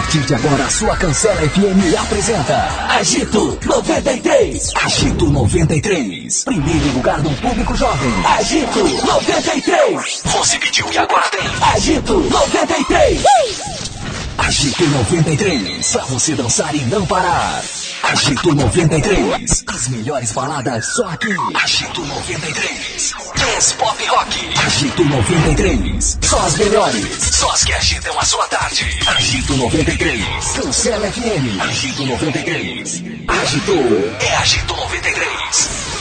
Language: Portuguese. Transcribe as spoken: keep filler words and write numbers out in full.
partir de agora, a sua Cancela F M apresenta Agito noventa e três. Agito noventa e três. Primeiro lugar do público jovem. Agito noventa e três. Você pediu e agora tem Agito noventa e três. Agito noventa e três. Pra você dançar e não parar. Agito noventa e três. As melhores baladas só aqui. Agito noventa e três. Dance Pop Rock. Agito noventa e três. Só as melhores. Só as que agitam a sua tarde. Agito noventa e três. Cancela F M. Agito noventa e três. Agito é Agito noventa e três.